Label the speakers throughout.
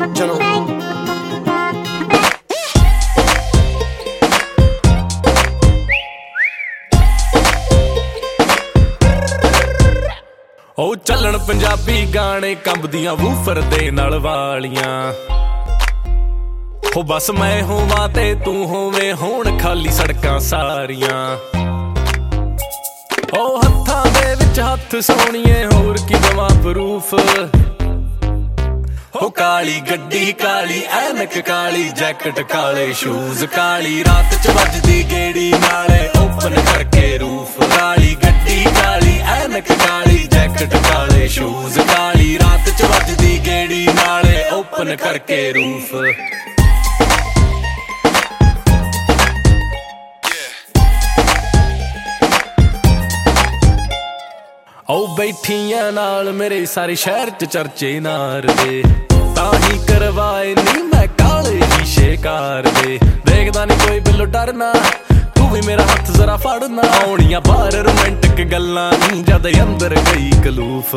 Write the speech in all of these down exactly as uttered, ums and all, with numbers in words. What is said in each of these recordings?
Speaker 1: चलो ओ चलन पंजाबी गाने कंबदियां वूफर दे नाल वालियां हो बस मैं होवां ते तू होवें होण खाली सड़कां सारियां ओ हत्थां दे विच हत्थ सोहणीए होर की दवां प्रूफ हो काली गड्डी काली ऐनक काली जैकेट काले शूज काली रात च वजदी गेड़ी नाले ओपन करके रूफ काली गड्डी काली ऐनक काली जैकेट काले शूज काली रात च वजदी गेड़ी नाले ओपन करके रूफ ओ बैठियां नाल मेरे सारे शहर च चर्चे नार दे ताही करवाए नी मैं काले शीशे कार दे देखदा नी कोई बिल्लो डरना तू भी मेरा हाथ जरा फड़ना आउणियां बाहर रोमांटिक गल्लां नी जद अंदर गई कलूफ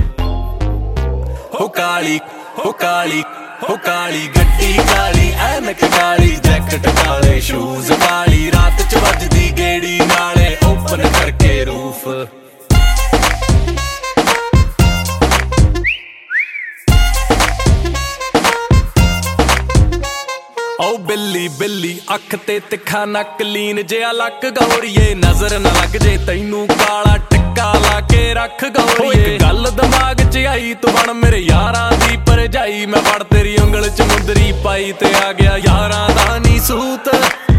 Speaker 1: हो काली हो काली हो काली गड्डी काली ऐनक काली जैकेट काले शूज काली रात च वजदी गेड़ी नाले ओपन करके रूफ ओ बिल्ली बिल्ली अख ते तिखा नक लीन जिहा लक गौरीए नजर न लग जे तैनू काला टिक्का ला के रख गौरीए इक गल दिमाग च आई तू बन मेरे यारां दी भरजाई मैं फड़ तेरी उंगल च मुंदरी पाई ते आ गया यारां दा नी सूत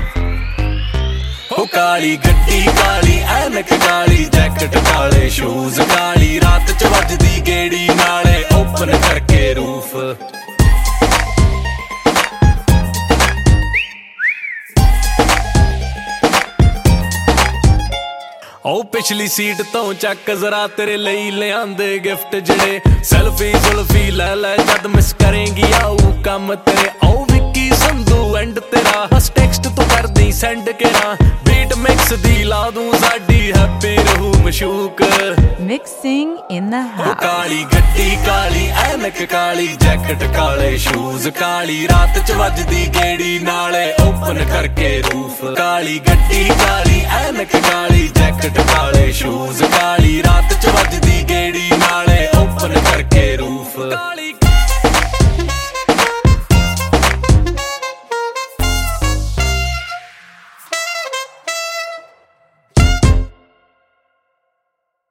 Speaker 1: हो काली गड्डी काली ऐनक काली जैकेट काले शूज काली रात च वजदी गेड़ी नाले ओपन करके रूफ ओ पिछली सीट तो चक जरा तेरे लई लियांदे गिफ्ट जड़े सेल्फी जुल्फी लै लै जद मिस करेंगी आऊ कम तेरे ओ विक्की संधू एंड तेरा हस टेक्स्ट तो कर दी सेंड केरा बीट मिक्स दी ला दूं साडी हैप्पी रहू मशूक
Speaker 2: मिक्सिंग इन द हाउस
Speaker 1: काली गड्डी काली ऐनक काली जैकेट काले शूज काली रात च वजदी गेड़ी नाले ओपन करके रूफ काली गड्डी काली ऐनक काली जैकेट काले शूज काली रात च वजदी